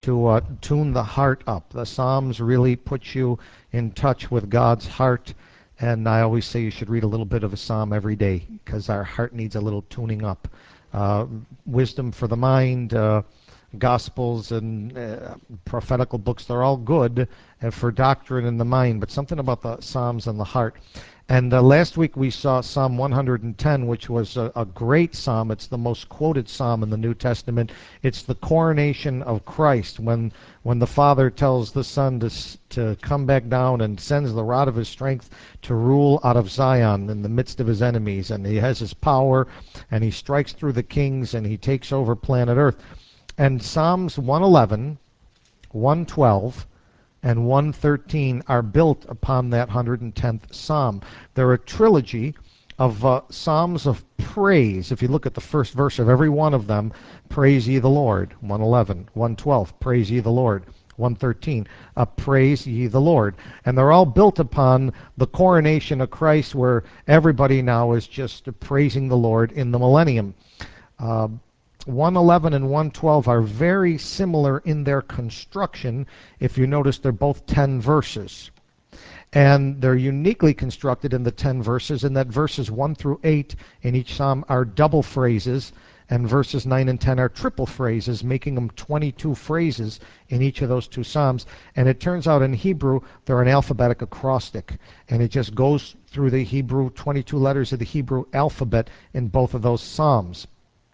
to tune the heart up. The Psalms really put you in touch with God's heart. And I always say you should read a little bit of a psalm every day because our heart needs a little tuning up. Wisdom for the mind, Gospels and prophetical books, they're all good for doctrine in the mind, but something about the Psalms and the heart. And last week we saw Psalm 110, which was a great psalm. It's the most quoted psalm in the New Testament. It's the coronation of Christ when the Father tells the Son to come back down and sends the rod of his strength to rule out of Zion in the midst of his enemies. And he has his power, and he strikes through the kings, and he takes over planet Earth. And Psalms 111, 112, and 113 are built upon that 110th Psalm. They're a trilogy of Psalms of praise. If you look at the first verse of every one of them, praise ye the Lord, 111, 112, praise ye the Lord, 113, praise ye the Lord. And they're all built upon the coronation of Christ, where everybody now is just praising the Lord in the millennium. 111 and 112 are very similar in their construction. If you notice, they're both 10 verses. And they're uniquely constructed in the 10 verses, in that verses 1 through 8 in each psalm are double phrases, and verses 9 and 10 are triple phrases, making them 22 phrases in each of those two psalms. And it turns out in Hebrew, they're an alphabetic acrostic, and it just goes through the Hebrew, 22 letters of the Hebrew alphabet in both of those psalms.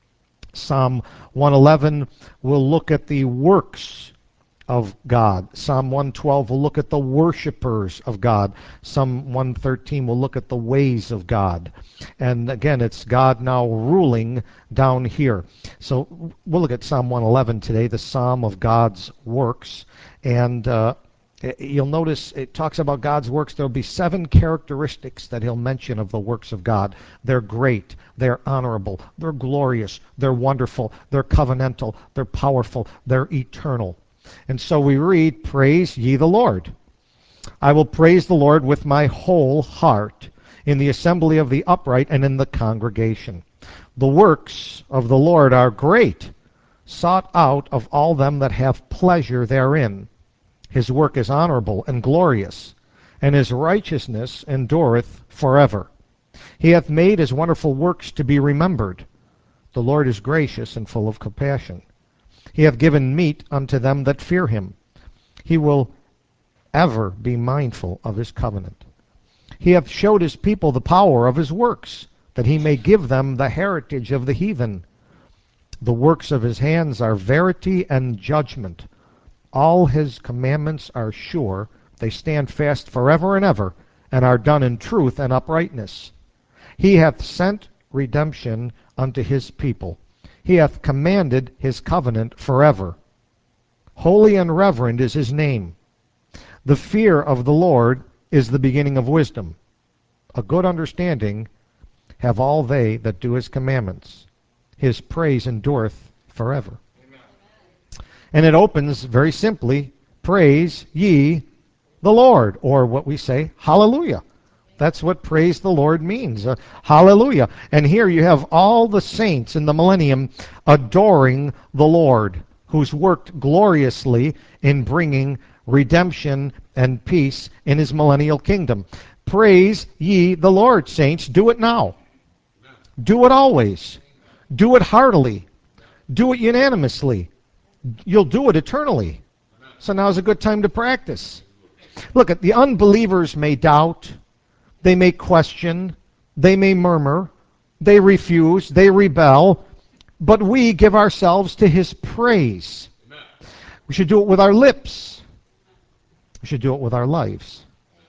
Psalm 111 will look at the works of God. Psalm 112 will look at the worshipers of God. Psalm 113 will look at the ways of God. And again, it's God now ruling down here. So we'll look at Psalm 111 today, the Psalm of God's works. And you'll notice it talks about God's works. There'll be 7 characteristics that he'll mention of the works of God. They're great, they're honorable, they're glorious, they're wonderful, they're covenantal, they're powerful, they're eternal. And so we read, praise ye the Lord. I will praise the Lord with my whole heart in the assembly of the upright and in the congregation. The works of the Lord are great, sought out of all them that have pleasure therein. His work is honorable and glorious, and his righteousness endureth forever. He hath made his wonderful works to be remembered. The Lord is gracious and full of compassion. He hath given meat unto them that fear him. He will ever be mindful of his covenant. He hath showed his people the power of his works, that he may give them the heritage of the heathen. The works of his hands are verity and judgment. All his commandments are sure. They stand fast forever and ever, and are done in truth and uprightness. He hath sent redemption unto his people. He hath commanded his covenant forever. Holy and reverend is his name. The fear of the Lord is the beginning of wisdom. A good understanding have all they that do his commandments. His praise endureth forever. And it opens very simply, praise ye the Lord, or what we say, hallelujah. That's what praise the Lord means, hallelujah. And here you have all the saints in the millennium adoring the Lord, who's worked gloriously in bringing redemption and peace in his millennial kingdom. Praise ye the Lord, saints. Do it now. Do it always. Do it heartily. Do it unanimously. You'll do it eternally. So now's a good time to practice. Look, at the unbelievers may doubt, they may question, they may murmur, they refuse, they rebel, but we give ourselves to his praise. Amen. We should do it with our lips. We should do it with our lives.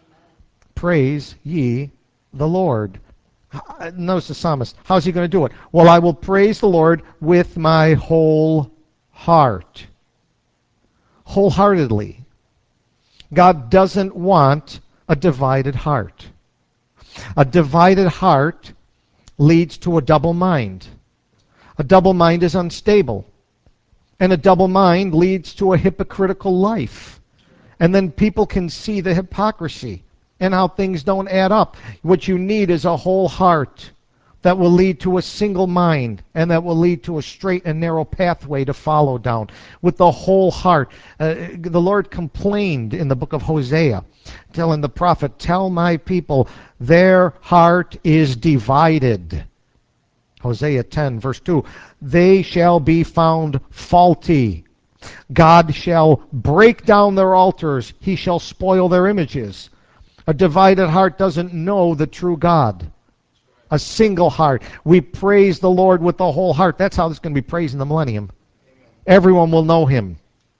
Praise ye the Lord. Notice the psalmist. How's he going to do it? Well, I will praise the Lord with my whole heart. Wholeheartedly. God doesn't want a divided heart. A divided heart leads to a double mind. A double mind is unstable. And a double mind leads to a hypocritical life. And then people can see the hypocrisy and how things don't add up. What you need is a whole heart that will lead to a single mind, and that will lead to a straight and narrow pathway to follow down with the whole heart. The Lord complained in the book of Hosea, telling the prophet, tell my people, their heart is divided. Hosea 10, verse 2, they shall be found faulty. God shall break down their altars. He shall spoil their images. A divided heart doesn't know the true God. A single heart. We praise the Lord with the whole heart. That's how it's going to be praised in the millennium. Everyone will know him.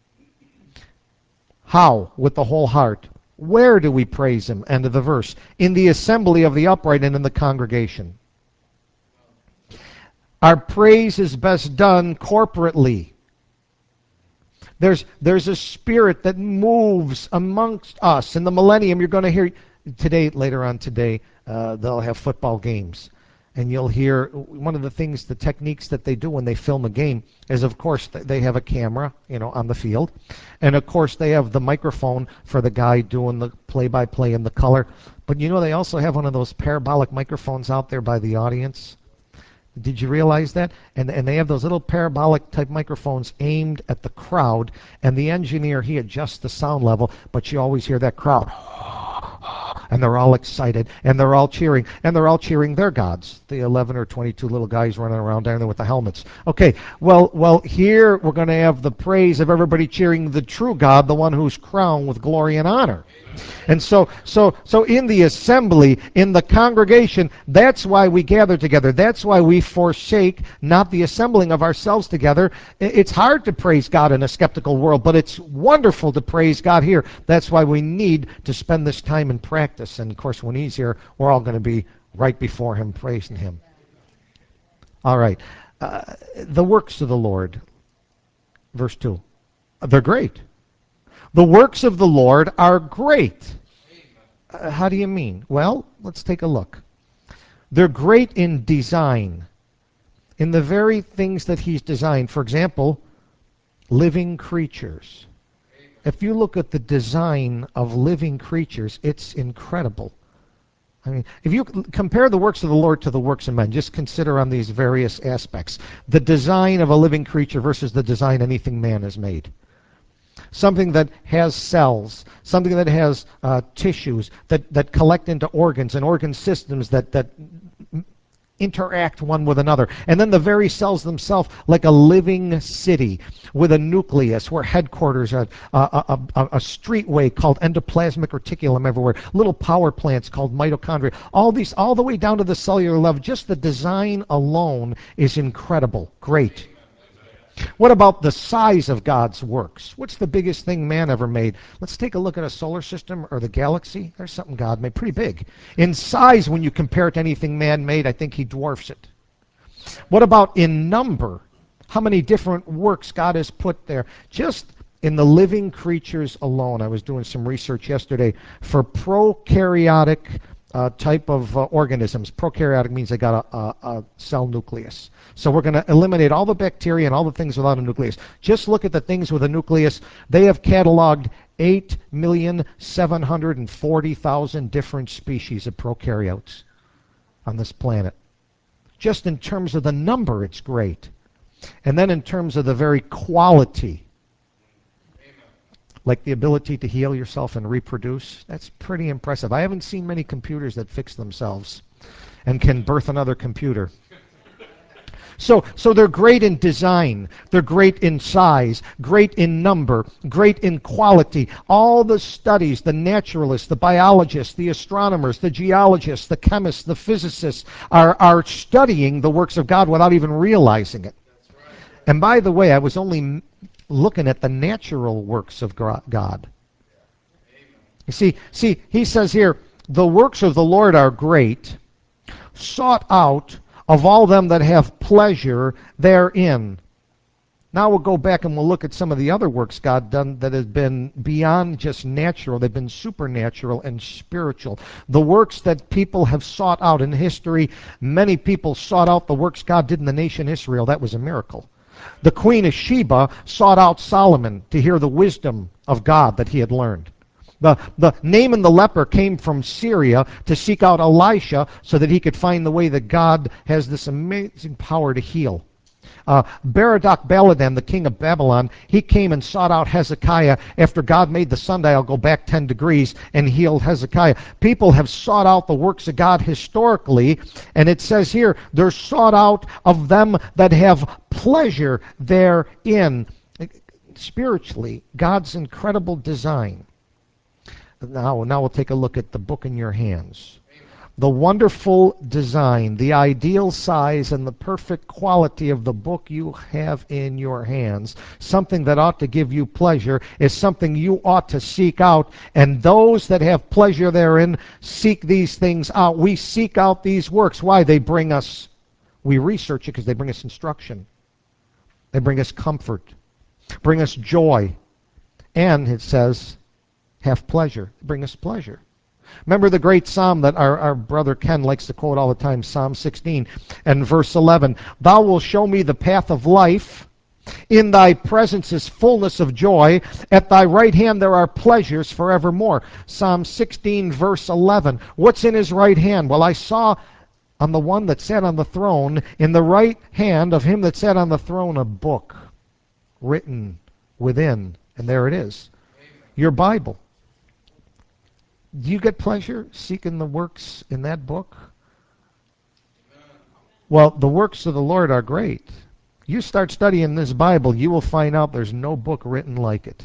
How? With the whole heart. Where do we praise him? End of the verse. In the assembly of the upright and in the congregation. Our praise is best done corporately. There's a spirit that moves amongst us. In the millennium, you're going to hear today, later on today, they'll have football games. And you'll hear one of the things, the techniques that they do when they film a game is, of course, they have a camera, on the field. And, of course, they have the microphone for the guy doing the play-by-play and the color. But, they also have one of those parabolic microphones out there by the audience. Did you realize that? And they have those little parabolic type microphones aimed at the crowd, and the engineer, he adjusts the sound level, but you always hear that crowd. And they're all excited, and they're all cheering, and they're all cheering their gods, the 11 or 22 little guys running around down there with the helmets. Okay, well, here we're going to have the praise of everybody cheering the true God, the one who's crowned with glory and honor. And so in the assembly, in the congregation, that's why we gather together. That's why we forsake not the assembling of ourselves together. It's hard to praise God in a skeptical world, but it's wonderful to praise God here. That's why we need to spend this time in practice. And of course, when he's here, we're all going to be right before him, praising him. All right. The works of the Lord, verse 2, they're great. The works of the Lord are great. How do you mean? Well, let's take a look. They're great in design, in the very things that he's designed. For example, living creatures. If you look at the design of living creatures, it's incredible. I mean, if you compare the works of the Lord to the works of men, just consider on these various aspects. The design of a living creature versus the design anything man has made. Something that has cells, something that has tissues that collect into organs and organ systems that interact one with another. And then the very cells themselves, like a living city with a nucleus where headquarters are, a streetway called endoplasmic reticulum everywhere, little power plants called mitochondria. All these, all the way down to the cellular level, just the design alone is incredible, great. What about the size of God's works? What's the biggest thing man ever made? Let's take a look at a solar system or the galaxy. There's something God made pretty big. In size, when you compare it to anything man made, I think he dwarfs it. What about in number? How many different works God has put there? Just in the living creatures alone. I was doing some research yesterday for prokaryotic type of organisms. Prokaryotic means they got a cell nucleus. So we're going to eliminate all the bacteria and all the things without a nucleus. Just look at the things with a nucleus. They have cataloged 8,740,000 different species of prokaryotes on this planet. Just in terms of the number, it's great. And then in terms of the very quality, like the ability to heal yourself and reproduce, that's pretty impressive. I haven't seen many computers that fix themselves and can birth another computer. So they're great in design, they're great in size, great in number, great in quality. All the studies, the naturalists, the biologists, the astronomers, the geologists, the chemists, the physicists are studying the works of God without even realizing it. And by the way, I was only looking at the natural works of God. You see, he says here, the works of the Lord are great, sought out of all them that have pleasure therein. Now we'll go back and we'll look at some of the other works God done that have been beyond just natural. They've been supernatural and spiritual. The works that people have sought out in history, many people sought out the works God did in the nation Israel. That was a miracle. The Queen of Sheba sought out Solomon to hear the wisdom of God that he had learned. The Naaman the leper came from Syria to seek out Elisha so that he could find the way that God has this amazing power to heal. Berodach Baladan, the king of Babylon, he came and sought out Hezekiah after God made the sundial go back 10 degrees and healed Hezekiah. People have sought out the works of God historically, and it says here, they're sought out of them that have pleasure therein. Spiritually, God's incredible design. Now we'll take a look at the book in your hands. The wonderful design, the ideal size, and the perfect quality of the book you have in your hands, something that ought to give you pleasure, is something you ought to seek out. And those that have pleasure therein seek these things out. We seek out these works. Why? We research it because they bring us instruction. They bring us comfort, bring us joy. And it says, have pleasure. Bring us pleasure. Remember the great psalm that our brother Ken likes to quote all the time, Psalm 16 and verse 11. Thou wilt show me the path of life. In thy presence is fullness of joy. At thy right hand there are pleasures forevermore. Psalm 16 verse 11. What's in his right hand? Well, I saw on the one that sat on the throne, in the right hand of him that sat on the throne, a book written within. And there it is. Your Bible. Do you get pleasure seeking the works in that book? Well, the works of the Lord are great. You start studying this Bible, you will find out there's no book written like it.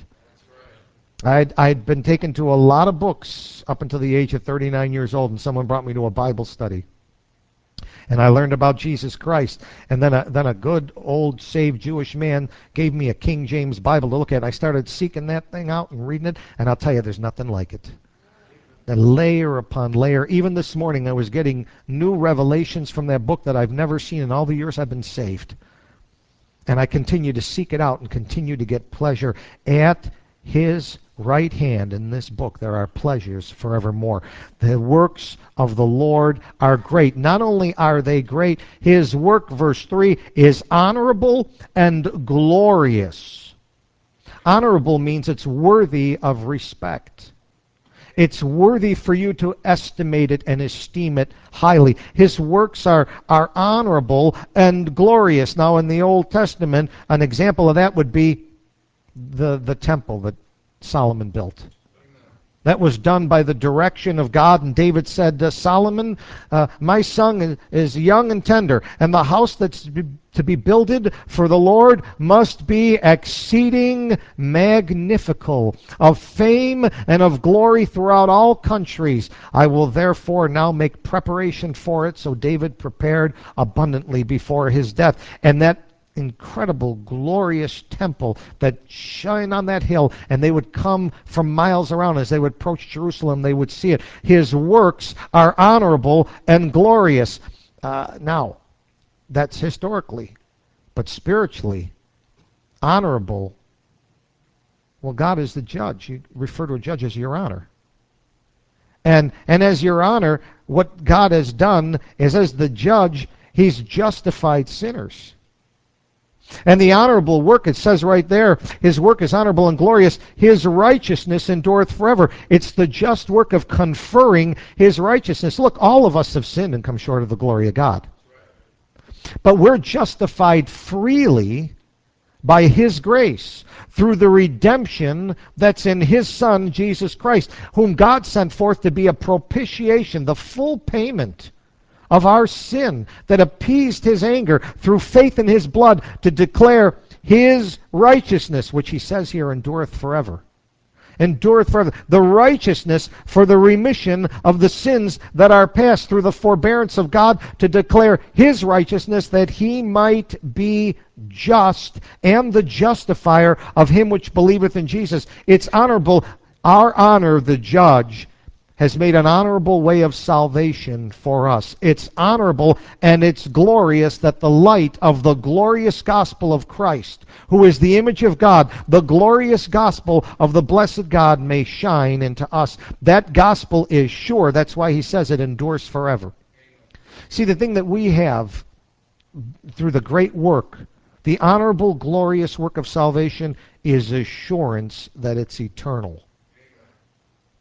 I'd been taken to a lot of books up until the age of 39 years old, and someone brought me to a Bible study. And I learned about Jesus Christ. And then a good old saved Jewish man gave me a King James Bible to look at. I started seeking that thing out and reading it, and I'll tell you, there's nothing like it. The layer upon layer. Even this morning I was getting new revelations from that book that I've never seen in all the years I've been saved. And I continue to seek it out and continue to get pleasure. At his right hand in this book there are pleasures forevermore. The works of the Lord are great. Not only are they great, his work, verse 3, is honorable and glorious. Honorable means it's worthy of respect. It's worthy for you to estimate it and esteem it highly. His works are honorable and glorious. Now, in the Old Testament, an example of that would be the temple that Solomon built. That was done by the direction of God, and David said, Solomon, my son is young and tender, and the house that's to be builded for the Lord must be exceeding magnifical, of fame and of glory throughout all countries. I will therefore now make preparation for it. So David prepared abundantly before his death. And that incredible, glorious temple that shine on that hill, and they would come from miles around. As they would approach Jerusalem, they would see it. His works are honorable and glorious. Now, that's historically, but spiritually, honorable. Well, God is the judge. You refer to a judge as your honor. And as your honor, what God has done is, as the judge, he's justified sinners. And the honorable work, it says right there, his work is honorable and glorious. His righteousness endureth forever. It's the just work of conferring his righteousness. Look, all of us have sinned and come short of the glory of God. But we're justified freely by his grace through the redemption that's in his Son, Jesus Christ, whom God sent forth to be a propitiation, the full payment of our sin that appeased his anger through faith in his blood, to declare his righteousness, which he says here endureth forever. Endureth forever. The righteousness for the remission of the sins that are past, through the forbearance of God, to declare his righteousness, that he might be just and the justifier of him which believeth in Jesus. It's honorable. Our honor, the judge, has made an honorable way of salvation for us. It's honorable and it's glorious that the light of the glorious gospel of Christ, who is the image of God, the glorious gospel of the blessed God, may shine into us. That gospel is sure. That's why he says it endures forever. See, the thing that we have through the great work, the honorable, glorious work of salvation, is assurance that it's eternal.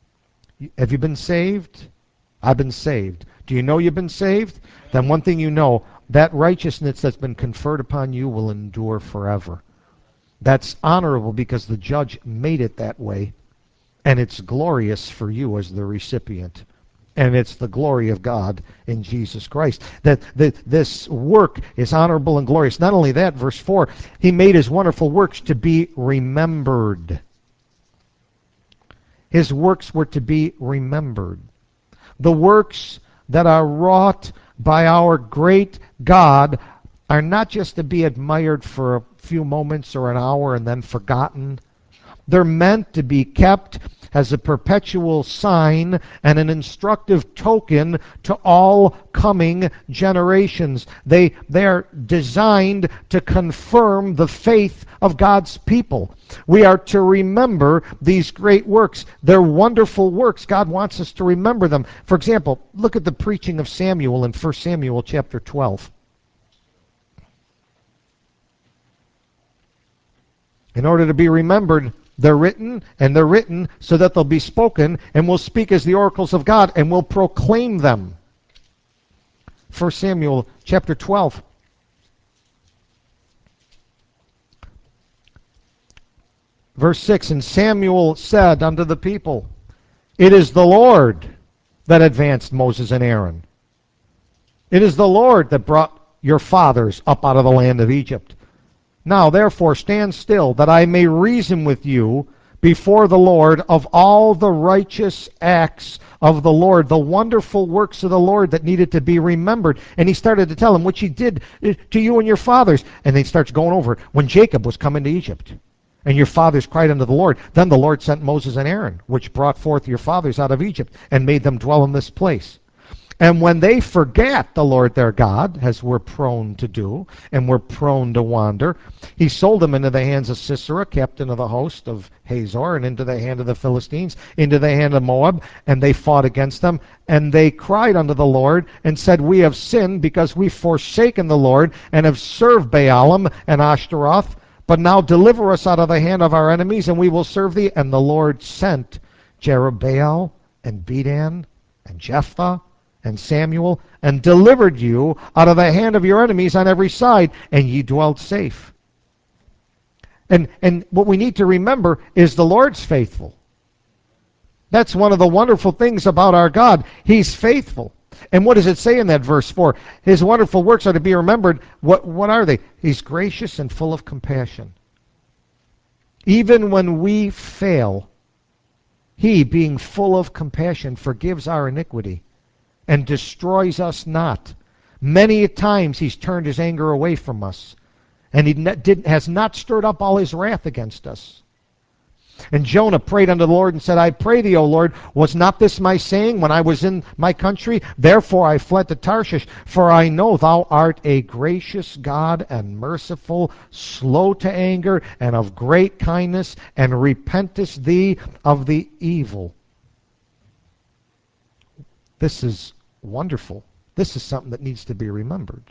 Have you been saved? I've been saved. Do you know you've been saved? Then one thing you know, that righteousness that's been conferred upon you will endure forever. That's honorable because the judge made it that way, and it's glorious for you as the recipient. And it's the glory of God in Jesus Christ. That this work is honorable and glorious. Not only that, verse 4, he made his wonderful works to be remembered. His works were to be remembered. The works that are wrought by our great God are not just to be admired for a few moments or an hour and then forgotten. They're meant to be kept as a perpetual sign and an instructive token to all coming generations. They are designed to confirm the faith of God's people. We are to remember these great works. They're wonderful works. God wants us to remember them. For example, look at the preaching of Samuel in 1 Samuel chapter 12. In order to be remembered, they're written, and they're written so that they'll be spoken, and will speak as the oracles of God, and will proclaim them. 1 Samuel chapter 12. Verse 6, and Samuel said unto the people, it is the Lord that advanced Moses and Aaron. It is the Lord that brought your fathers up out of the land of Egypt. Now therefore stand still, that I may reason with you before the Lord of all the righteous acts of the Lord, the wonderful works of the Lord that needed to be remembered. And he started to tell them, which he did to you and your fathers. And he starts going over it. When Jacob was coming to Egypt, and your fathers cried unto the Lord, then the Lord sent Moses and Aaron, which brought forth your fathers out of Egypt, and made them dwell in this place. And when they forgat the Lord their God, as we're prone to do, and we're prone to wander, he sold them into the hands of Sisera, captain of the host of Hazor, and into the hand of the Philistines, into the hand of Moab, and they fought against them. And they cried unto the Lord, and said, we have sinned, because we've forsaken the Lord, and have served Baalim and Ashtaroth. But now deliver us out of the hand of our enemies, and we will serve thee. And the Lord sent Jerubbaal, and Bedan, and Jephthah, and Samuel, and delivered you out of the hand of your enemies on every side, and ye dwelt safe. And what we need to remember is the Lord's faithful. That's one of the wonderful things about our God. He's faithful. And what does it say in that verse 4? His wonderful works are to be remembered. What are they? He's gracious and full of compassion. Even when we fail, he, being full of compassion, forgives our iniquity and destroys us not. Many times he's turned his anger away from us, and he has not stirred up all his wrath against us. And Jonah prayed unto the Lord and said, I pray thee, O Lord, was not this my saying when I was in my country? Therefore I fled to Tarshish, for I know thou art a gracious God and merciful, slow to anger, and of great kindness, and repentest thee of the evil. This is wonderful. This is something that needs to be remembered.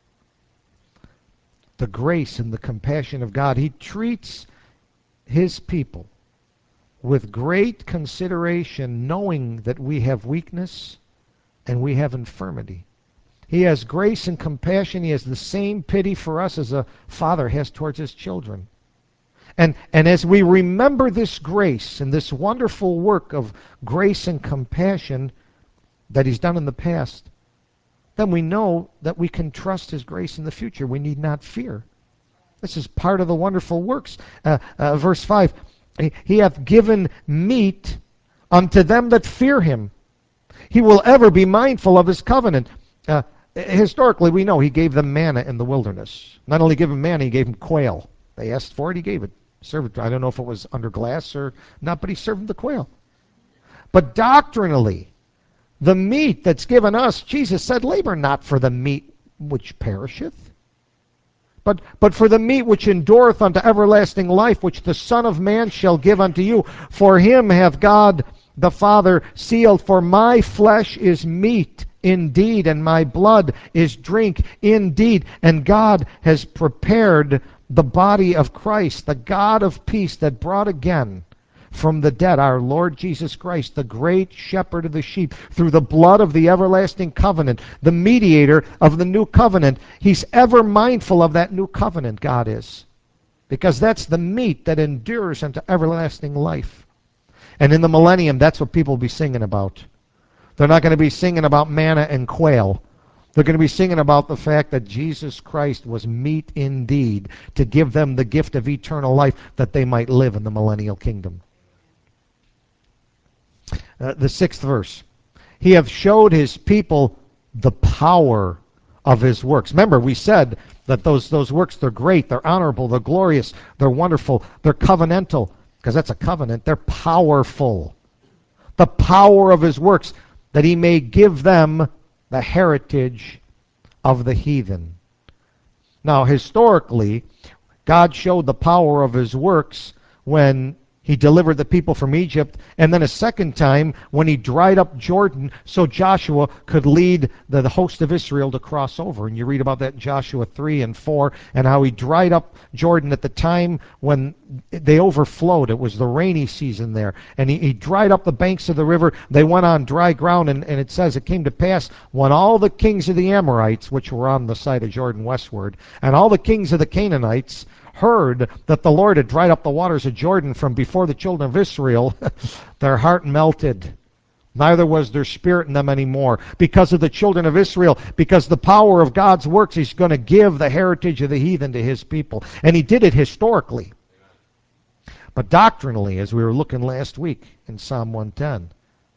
The grace and the compassion of God. He treats his people with great consideration, knowing that we have weakness and we have infirmity. He has grace and compassion. He has the same pity for us as a father has towards his children. And as we remember this grace and this wonderful work of grace and compassion that he's done in the past, then we know that we can trust his grace in the future. We need not fear. This is part of the wonderful works. Verse 5, he hath given meat unto them that fear him. He will ever be mindful of his covenant. Historically, we know he gave them manna in the wilderness. Not only gave them manna, he gave them quail. They asked for it, he gave it. Served it. I don't know if it was under glass or not, but he served them the quail. But doctrinally, the meat that's given us, Jesus said, labor not for the meat which perisheth, but for the meat which endureth unto everlasting life, which the Son of Man shall give unto you. For him hath God the Father sealed. For my flesh is meat indeed, and my blood is drink indeed. And God has prepared the body of Christ, the God of peace that brought again from the dead, our Lord Jesus Christ, the great shepherd of the sheep, through the blood of the everlasting covenant, the mediator of the new covenant. He's ever mindful of that new covenant, God is, because that's the meat that endures unto everlasting life. And in the millennium, that's what people will be singing about. They're not going to be singing about manna and quail. They're going to be singing about the fact that Jesus Christ was meat indeed to give them the gift of eternal life that they might live in the millennial kingdom. The 6th verse. He hath showed his people the power of his works. Remember, we said that those works, they're great, they're honorable, they're glorious, they're wonderful, they're covenantal, because that's a covenant. They're powerful. The power of his works, that he may give them the heritage of the heathen. Now, historically, God showed the power of his works when he delivered the people from Egypt, and then a second time when he dried up Jordan so Joshua could lead the host of Israel to cross over. And you read about that in Joshua 3 and 4, and how he dried up Jordan at the time when they overflowed. It was the rainy season there. And he dried up the banks of the river. They went on dry ground, and it says it came to pass when all the kings of the Amorites, which were on the side of Jordan westward, and all the kings of the Canaanites heard that the Lord had dried up the waters of Jordan from before the children of Israel, their heart melted. Neither was there spirit in them anymore. Because of the children of Israel, because the power of God's works, he's going to give the heritage of the heathen to his people. And he did it historically. But doctrinally, as we were looking last week in Psalm 110,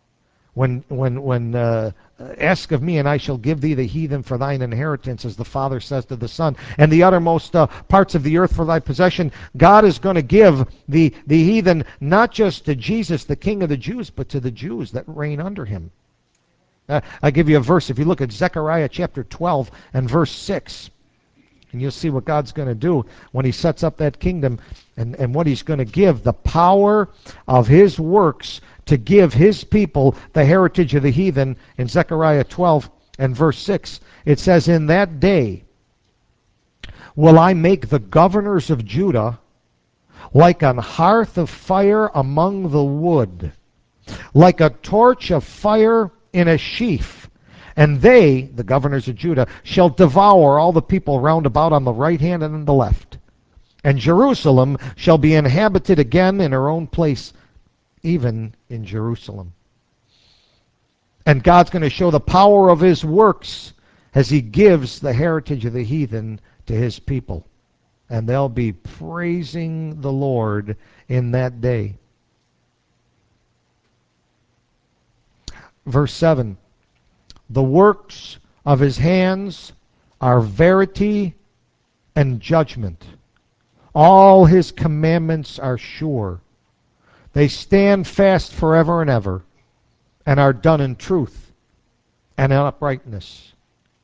when ask of me, and I shall give thee the heathen for thine inheritance, as the Father says to the Son, and the uttermost parts of the earth for thy possession. God is going to give the heathen not just to Jesus, the King of the Jews, but to the Jews that reign under him. I give you a verse. If you look at Zechariah chapter 12 and verse 6, and you'll see what God's going to do when he sets up that kingdom, and what he's going to give, the power of his works to give his people the heritage of the heathen. In Zechariah 12 and verse 6, it says, in that day will I make the governors of Judah like an hearth of fire among the wood, like a torch of fire in a sheaf. And they, the governors of Judah, shall devour all the people round about on the right hand and on the left. And Jerusalem shall be inhabited again in her own place, even in Jerusalem. And God's going to show the power of his works as he gives the heritage of the heathen to his people. And they'll be praising the Lord in that day. Verse 7, the works of his hands are verity and judgment. All his commandments are sure. They stand fast forever and ever, and are done in truth and in uprightness.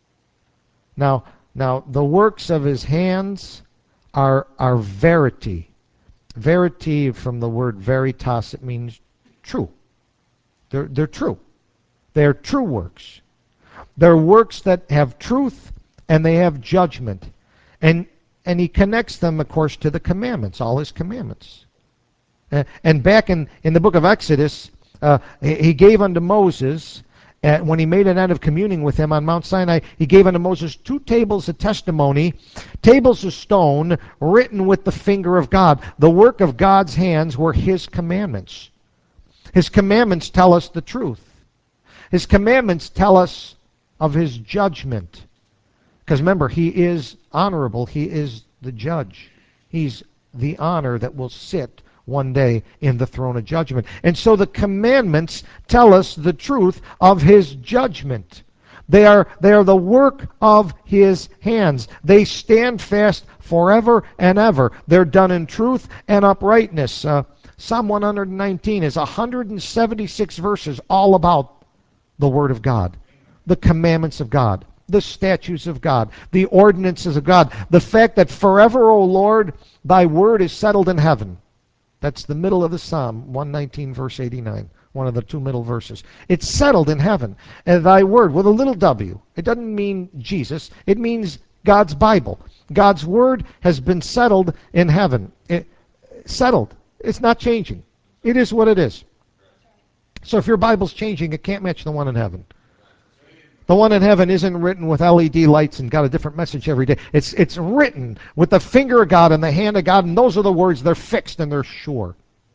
Now the works of his hands are verity. Verity, from the word veritas, it means true. They're true. They're true works. They're works that have truth and they have judgment. And he connects them, of course, to the commandments, all his commandments. And back in the book of Exodus, he gave unto Moses, when he made an end of communing with him on Mount Sinai, he gave unto Moses 2 tables of testimony, tables of stone, written with the finger of God. The work of God's hands were his commandments. His commandments tell us the truth. His commandments tell us of his judgment. Because remember, he is honorable. He is the judge. He's the honor that will sit one day in the throne of judgment. And so the commandments tell us the truth of his judgment. They are the work of his hands. They stand fast forever and ever. They're done in truth and uprightness. Psalm 119 is 176 verses all about the Word of God, the commandments of God, the statutes of God, the ordinances of God, the fact that forever, O Lord, thy word is settled in heaven. That's the middle of the Psalm, 119 verse 89, one of the 2 middle verses. It's settled in heaven. And thy word, with a little w, it doesn't mean Jesus, it means God's Bible. God's word has been settled in heaven. Settled. It's not changing. It is what it is. So if your Bible's changing, it can't match the one in heaven. The one in heaven isn't written with LED lights and got a different message every day. It's written with the finger of God and the hand of God, and those are the words. They're fixed and they're sure.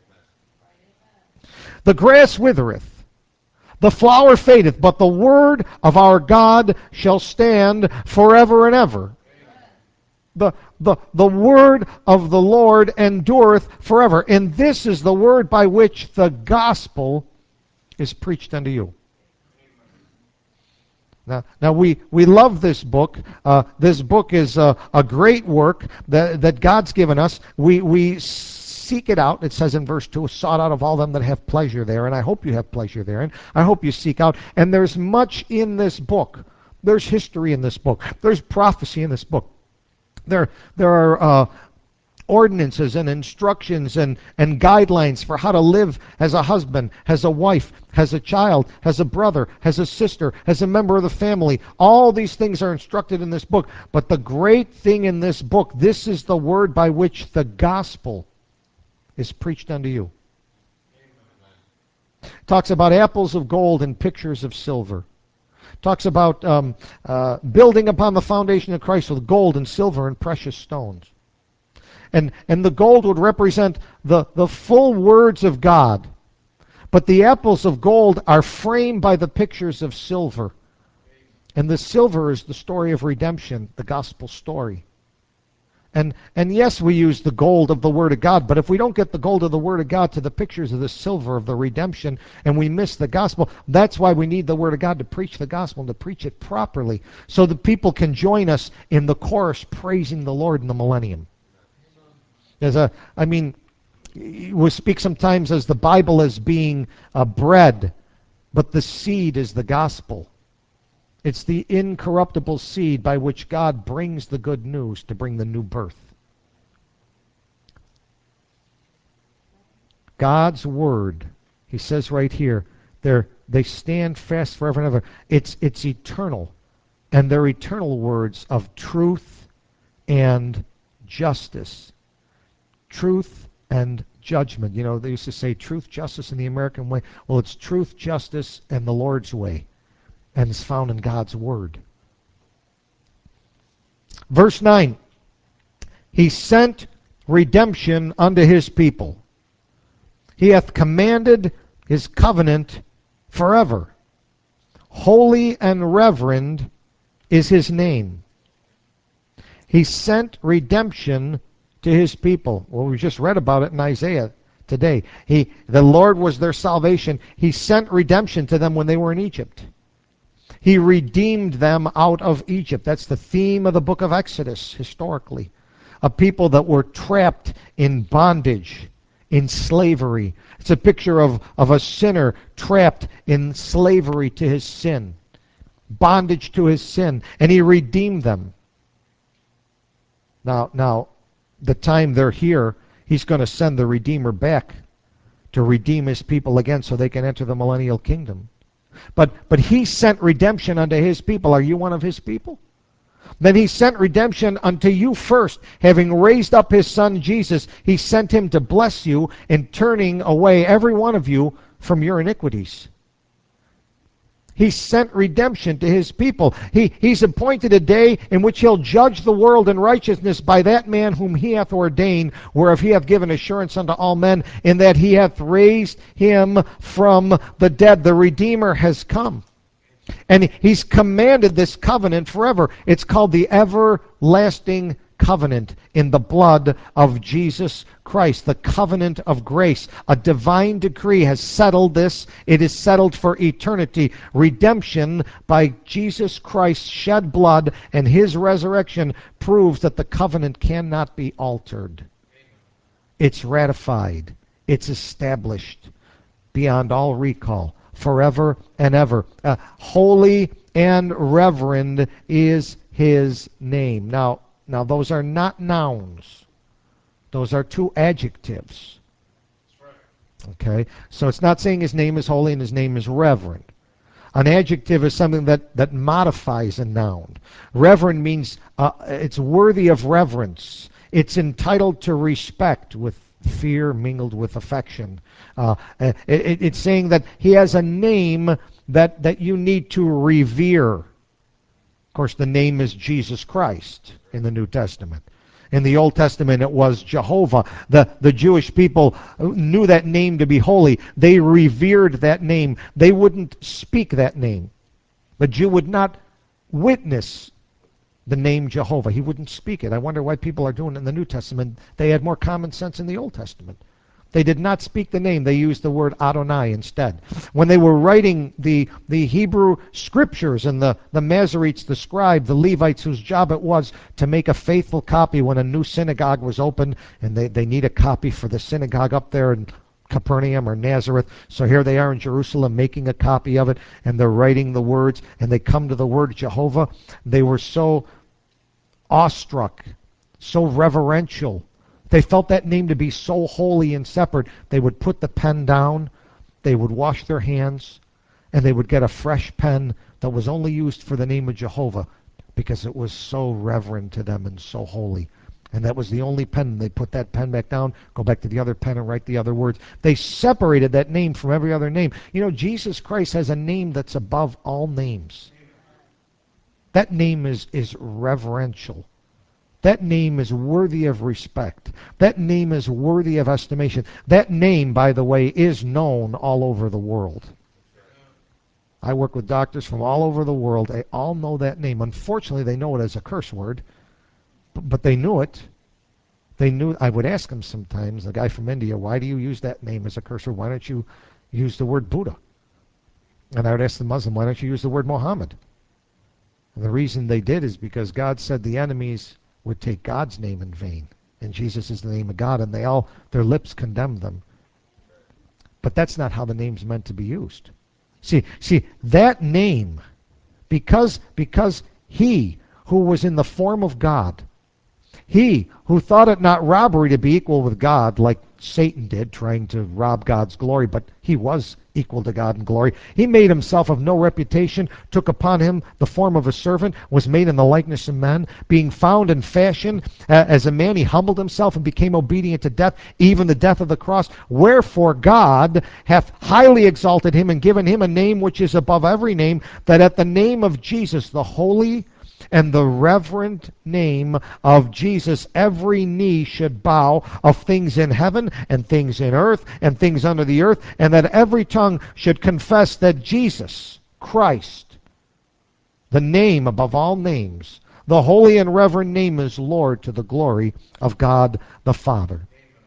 The grass withereth, the flower fadeth, but the word of our God shall stand forever and ever. The word of the Lord endureth forever. And this is the word by which the gospel is preached unto you. Now we love this book. This book is a great work that God's given us. We seek it out. It says in verse 2, sought out of all them that have pleasure there. And I hope you have pleasure there. And I hope you seek out. And there's much in this book. There's history in this book. There's prophecy in this book. There are ordinances and instructions and guidelines for how to live as a husband, as a wife, as a child, as a brother, as a sister, as a member of the family. All these things are instructed in this book. But the great thing in this book, this is the word by which the gospel is preached unto you. Talks about apples of gold and pictures of silver. Talks about building upon the foundation of Christ with gold and silver and precious stones. And the gold would represent the full words of God. But the apples of gold are framed by the pictures of silver. And the silver is the story of redemption, the gospel story. And yes, we use the gold of the Word of God, but if we don't get the gold of the Word of God to the pictures of the silver of the redemption, and we miss the gospel, that's why we need the Word of God to preach the gospel and to preach it properly, so that people can join us in the chorus praising the Lord in the millennium. We speak sometimes as the Bible as being bread, but the seed is the gospel. It's the incorruptible seed by which God brings the good news to bring the new birth. God's word, he says right here, they stand fast forever and ever. It's eternal. And they're eternal words of truth and justice. Truth and judgment. You know, they used to say truth, justice in the American way. Well, it's truth, justice, and the Lord's way. And it's found in God's word. Verse 9. He sent redemption unto his people. He hath commanded his covenant forever. Holy and reverend is his name. He sent redemption to his people. Well, we just read about it in Isaiah today. The Lord was their salvation. He sent redemption to them when they were in Egypt. He redeemed them out of Egypt. That's the theme of the book of Exodus historically. A people that were trapped in bondage, in slavery. It's a picture of a sinner trapped in slavery to his sin, bondage to his sin, and he redeemed them. Now, the time they're here, he's going to send the Redeemer back to redeem his people again so they can enter the millennial kingdom. But he sent redemption unto his people. Are you one of his people? Then he sent redemption unto you first. Having raised up his son Jesus, he sent him to bless you in turning away every one of you from your iniquities. He sent redemption to his people. He's appointed a day in which he'll judge the world in righteousness by that man whom he hath ordained, whereof he hath given assurance unto all men, in that he hath raised him from the dead. The Redeemer has come. And he's commanded this covenant forever. It's called the everlasting covenant in the blood of Jesus Christ, the covenant of grace. A divine decree has settled this. It is settled for eternity. Redemption by Jesus Christ's shed blood and his resurrection proves that the covenant cannot be altered. It's ratified. It's established beyond all recall, forever and ever. Holy and reverend is his name. Now, those are not nouns. Those are two adjectives. Okay? So it's not saying his name is holy and his name is reverend. An adjective is something that modifies a noun. Reverend means it's worthy of reverence. It's entitled to respect with fear mingled with affection. It's saying that he has a name that you need to revere. Of course, the name is Jesus Christ in the New Testament. In the Old Testament, it was Jehovah. The Jewish people knew that name to be holy. They revered that name. They wouldn't speak that name. The Jew would not witness the name Jehovah. He wouldn't speak it. I wonder why people are doing it in the New Testament. They had more common sense in the Old Testament. They did not speak the name. They used the word Adonai instead. When they were writing the Hebrew scriptures, and the Masoretes, the scribe, the Levites, whose job it was to make a faithful copy when a new synagogue was opened, and they need a copy for the synagogue up there in Capernaum or Nazareth. So here they are in Jerusalem making a copy of it, and they're writing the words, and they come to the word Jehovah. They were so awestruck, so reverential. They felt that name to be so holy and separate. They would put the pen down, they would wash their hands, and they would get a fresh pen that was only used for the name of Jehovah, because it was so reverent to them and so holy. And that was the only pen. They put that pen back down, go back to the other pen and write the other words. They separated that name from every other name. You know, Jesus Christ has a name that's above all names. That name is reverential. That name is worthy of respect. That name is worthy of estimation. That name, by the way, is known all over the world. I work with doctors from all over the world. They all know that name. Unfortunately, they know it as a curse word, but they knew it. They knew. I would ask them sometimes, the guy from India, why do you use that name as a curse word? Why don't you use the word Buddha? And I would ask the Muslim, why don't you use the word Muhammad? And the reason they did is because God said the enemies would take God's name in vain. And Jesus is the name of God, and their lips condemned them. But that's not how the name's meant to be used. See, that name, because he who was in the form of God, he who thought it not robbery to be equal with God, like Satan did, trying to rob God's glory, but he was equal to God in glory. He made himself of no reputation, took upon him the form of a servant, was made in the likeness of men. Being found in fashion as a man, he humbled himself and became obedient to death, even the death of the cross. Wherefore God hath highly exalted him and given him a name which is above every name, that at the name of Jesus, the holy and the reverent name of Jesus, every knee should bow, of things in heaven and things in earth and things under the earth, and that every tongue should confess that Jesus Christ, the name above all names, the holy and reverend name, is Lord, to the glory of God the Father.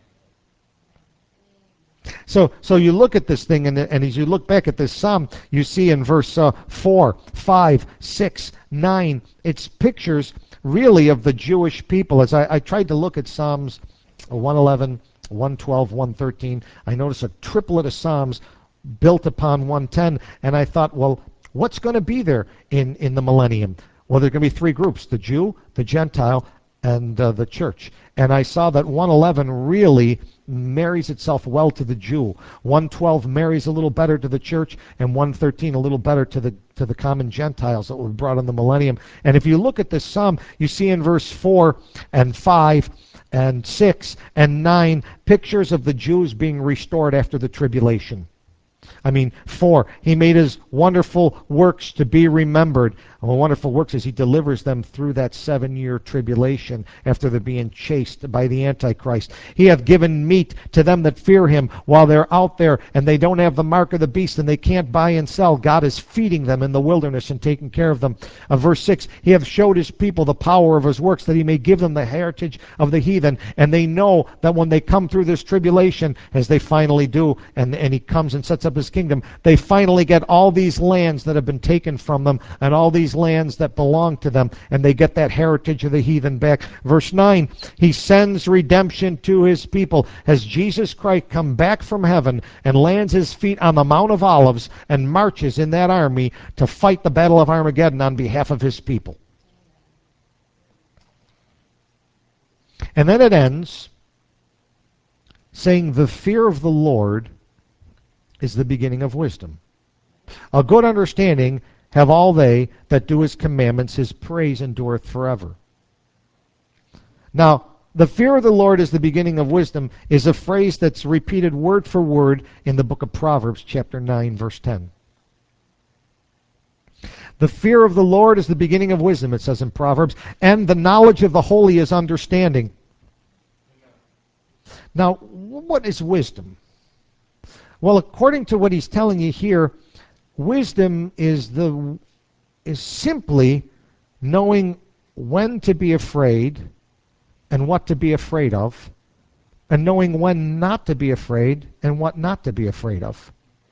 So you look at this thing, and as you look back at this psalm, you see in verse 4, 5, 6, 9, it's pictures really of the Jewish people. As I tried to look at Psalms 111, 112, 113, I noticed a triplet of Psalms built upon 110, and I thought, well, what's going to be there in the millennium? Well, there are going to be three groups: the Jew, the Gentile, and the church. And I saw that 111 really marries itself well to the Jew. 112 marries a little better to the church, and 113 a little better to the common Gentiles that were brought in the millennium. And if you look at this psalm, you see in verse 4 and 5 and 6 and 9 pictures of the Jews being restored after the tribulation. I mean, 4, he made his wonderful works to be remembered. And the wonderful works is he delivers them through that 7-year tribulation after they're being chased by the Antichrist. He hath given meat to them that fear him while they're out there and they don't have the mark of the beast and they can't buy and sell. God is feeding them in the wilderness and taking care of them. Verse 6, he hath showed his people the power of his works, that he may give them the heritage of the heathen. And they know that when they come through this tribulation, as they finally do, and he comes and sets up his kingdom, they finally get all these lands that have been taken from them and all these lands that belong to them, and they get that heritage of the heathen back. Verse 9, he sends redemption to his people. As Jesus Christ come back from heaven and lands his feet on the Mount of Olives and marches in that army to fight the battle of Armageddon on behalf of his people. And then it ends saying, the fear of the Lord is the beginning of wisdom. A good understanding have all they that do his commandments, his praise endureth forever. Now, The fear of the Lord is the beginning of wisdom is a phrase that's repeated word for word in the book of Proverbs, chapter 9, verse 10. The fear of the Lord is the beginning of wisdom, it says in Proverbs, and the knowledge of the holy is understanding. Now, what is wisdom? Well, according to what he's telling you here, wisdom is simply knowing when to be afraid and what to be afraid of, and knowing when not to be afraid and what not to be afraid of.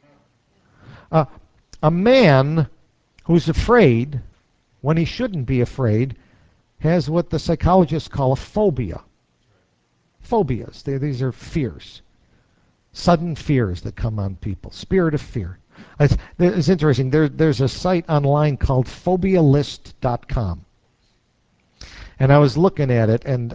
A man who's afraid when he shouldn't be afraid has what the psychologists call a phobia. Phobias, these are fears. Sudden fears that come on people. Spirit of fear. It's interesting. There's a site online called phobialist.com. And I was looking at it, and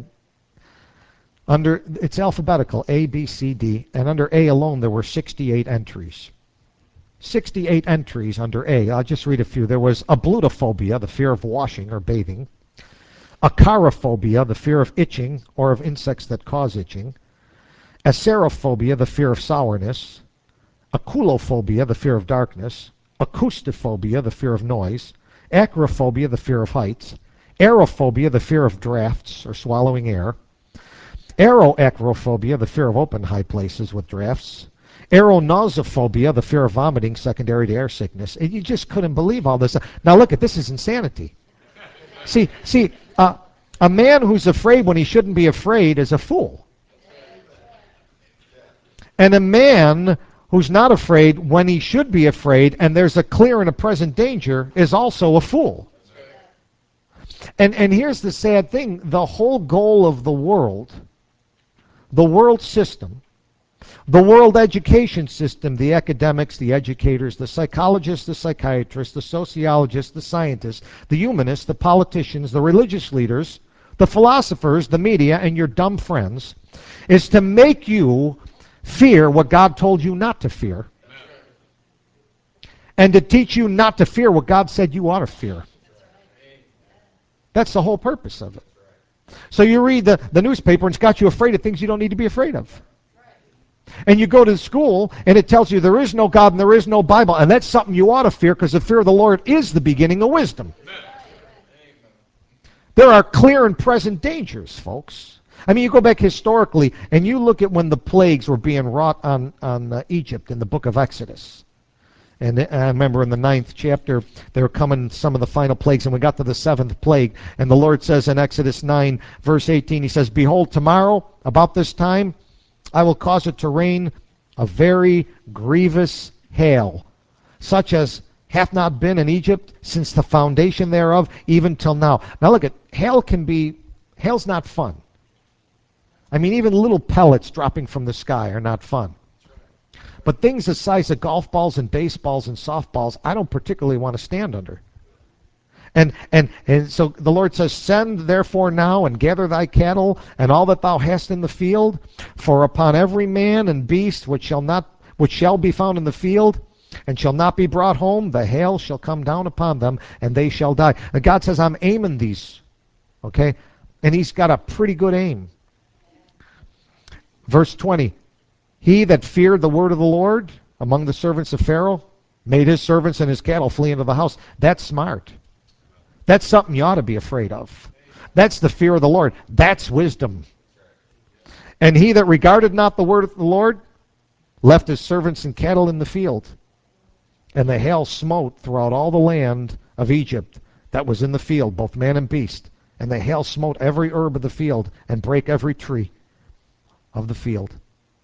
it's alphabetical, A, B, C, D, and under A alone there were 68 entries. 68 entries under A. I'll just read a few. There was ablutophobia, the fear of washing or bathing. Acrophobia, the fear of itching or of insects that cause itching. Acerophobia, the fear of sourness. Aculophobia, the fear of darkness. Acoustophobia, the fear of noise. Acrophobia, the fear of heights. Aerophobia, the fear of drafts or swallowing air. Aeroacrophobia, the fear of open high places with drafts. Aeronausophobia, the fear of vomiting secondary to air sickness. And you just couldn't believe all this. Now look, this is insanity. See, a man who's afraid when he shouldn't be afraid is a fool. And a man who's not afraid when he should be afraid and there's a clear and a present danger is also a fool. And here's the sad thing. The whole goal of the world system, the world education system, the academics, the educators, the psychologists, the psychiatrists, the sociologists, the scientists, the humanists, the politicians, the religious leaders, the philosophers, the media, and your dumb friends, is to make you fear what God told you not to fear. And to teach you not to fear what God said you ought to fear. That's the whole purpose of it. So you read the newspaper and it's got you afraid of things you don't need to be afraid of. And you go to school and it tells you there is no God and there is no Bible, and that's something you ought to fear because the fear of the Lord is the beginning of wisdom. There are clear and present dangers, folks. I mean, you go back historically and you look at when the plagues were being wrought on Egypt in the book of Exodus. And I remember in the 9th chapter, they were coming some of the final plagues, and we got to the 7th plague. And the Lord says in Exodus 9, verse 18, he says, "Behold, tomorrow, about this time, I will cause it to rain a very grievous hail, such as hath not been in Egypt since the foundation thereof, even till now." Now look at, hail's not fun. I mean, even little pellets dropping from the sky are not fun. But things the size of golf balls and baseballs and softballs, I don't particularly want to stand under. And so the Lord says, "Send therefore now and gather thy cattle and all that thou hast in the field, for upon every man and beast which shall be found in the field and shall not be brought home, the hail shall come down upon them, and they shall die." And God says, I'm aiming these. Okay? And he's got a pretty good aim. Verse 20. "He that feared the word of the Lord among the servants of Pharaoh made his servants and his cattle flee into the house." That's smart. That's something you ought to be afraid of. That's the fear of the Lord. That's wisdom. "And he that regarded not the word of the Lord left his servants and cattle in the field. And the hail smote throughout all the land of Egypt that was in the field, both man and beast. And the hail smote every herb of the field and brake every tree of the field."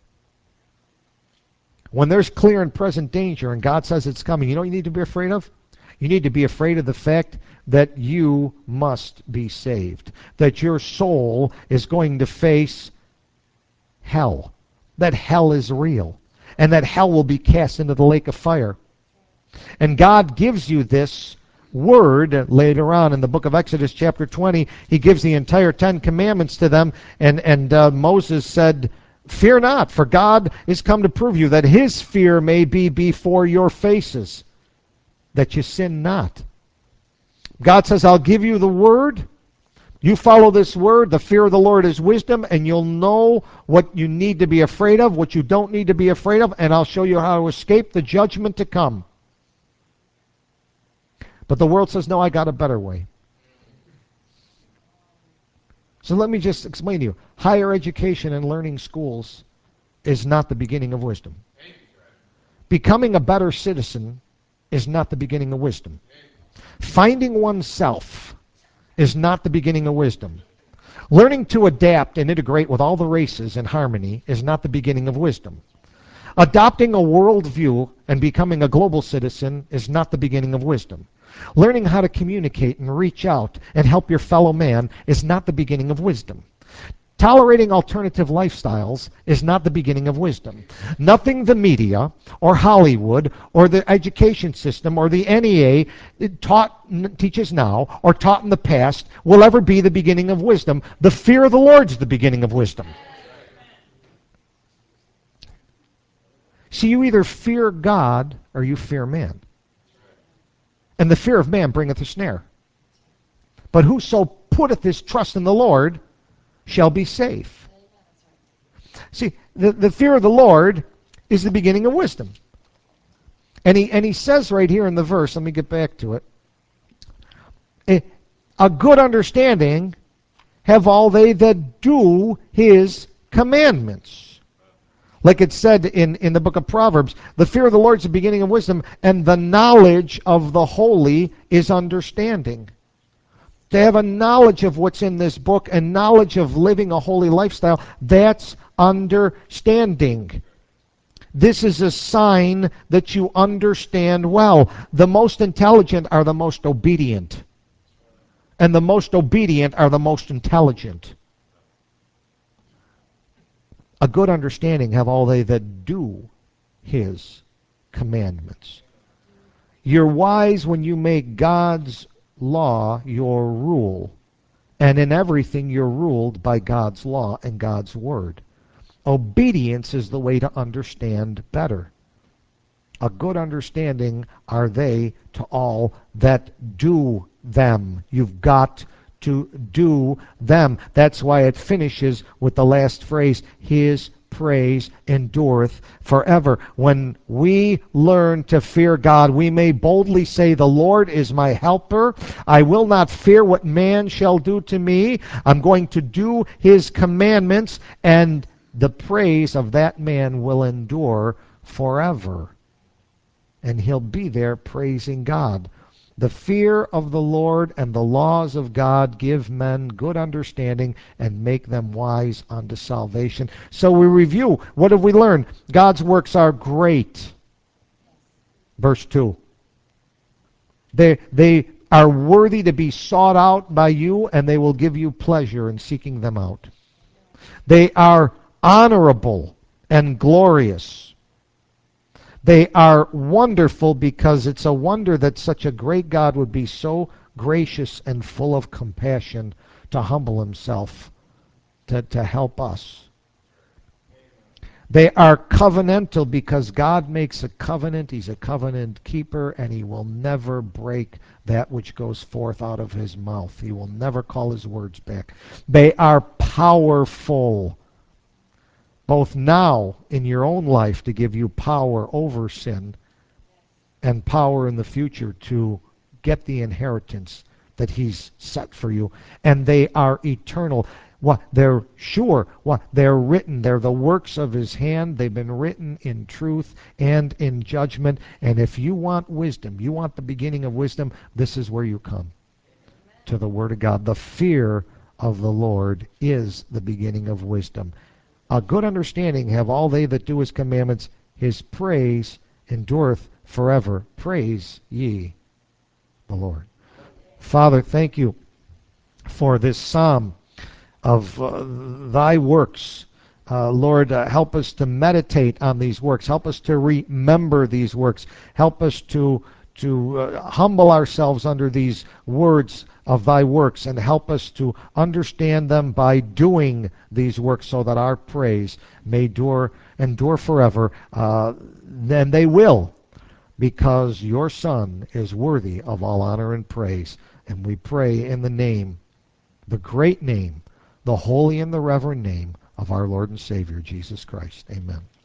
When there's clear and present danger and God says it's coming, you know what you need to be afraid of? You need to be afraid of the fact that you must be saved. That your soul is going to face hell. That hell is real. And that hell will be cast into the lake of fire. And God gives you this word later on in the book of Exodus chapter 20. He gives the entire 10 Commandments to them. And Moses said, "Fear not, for God is come to prove you that his fear may be before your faces, that you sin not." God says, I'll give you the word, You follow this word, the fear of the Lord is wisdom, and you'll know what you need to be afraid of, what you don't need to be afraid of, and I'll show you how to escape the judgment to come. But the world says, no, I got a better way. So let me just explain to you. Higher education and learning schools is not the beginning of wisdom. Becoming a better citizen is not the beginning of wisdom. Finding oneself is not the beginning of wisdom. Learning to adapt and integrate with all the races in harmony is not the beginning of wisdom. Adopting a worldview and becoming a global citizen is not the beginning of wisdom. Learning how to communicate and reach out and help your fellow man is not the beginning of wisdom. Tolerating alternative lifestyles is not the beginning of wisdom. Nothing the media or Hollywood or the education system or the NEA teaches now or taught in the past will ever be the beginning of wisdom. The fear of the Lord is the beginning of wisdom. See, you either fear God or you fear man. And the fear of man bringeth a snare. But whoso putteth his trust in the Lord shall be safe. See, the fear of the Lord is the beginning of wisdom. And he says right here in the verse, let me get back to it. A good understanding have all they that do his commandments. Like it said in the book of Proverbs, the fear of the Lord is the beginning of wisdom, and the knowledge of the holy is understanding. To have a knowledge of what's in this book and knowledge of living a holy lifestyle, that's understanding. This is a sign that you understand well. The most intelligent are the most obedient. And the most obedient are the most intelligent. A good understanding have all they that do his commandments. You're wise when you make God's law your rule, and in everything you're ruled by God's law and God's word. Obedience is the way to understand better. A good understanding are they to all that do them. You've got to do them. That's why it finishes with the last phrase, his praise endureth forever. When we learn to fear God, we may boldly say, the Lord is my helper. I will not fear what man shall do to me. I'm going to do his commandments, and the praise of that man will endure forever. And he'll be there praising God. The fear of the Lord and the laws of God give men good understanding and make them wise unto salvation. So we review. What have we learned? God's works are great. Verse 2. They are worthy to be sought out by you, and they will give you pleasure in seeking them out. They are honorable and glorious. They are wonderful because it's a wonder that such a great God would be so gracious and full of compassion to humble himself to help us. They are covenantal because God makes a covenant. He's a covenant keeper, and he will never break that which goes forth out of his mouth. He will never call his words back. They are powerful, both now in your own life to give you power over sin and power in the future to get the inheritance that he's set for you. And they are eternal. What? They're sure. What? They're written. They're the works of his hand. They've been written in truth and in judgment. And if you want wisdom, you want the beginning of wisdom, this is where you come. To the Word of God. The fear of the Lord is the beginning of wisdom. A good understanding have all they that do his commandments. His praise endureth forever. Praise ye the Lord. Father, thank you for this psalm of thy works. Lord, help us to meditate on these works. Help us to remember these works. Help us to humble ourselves under these words of thy works, and help us to understand them by doing these works, so that our praise may endure forever. Then they will, because your Son is worthy of all honor and praise. And we pray in the name the great name, the holy and the reverend name of our Lord and Savior, Jesus Christ. Amen.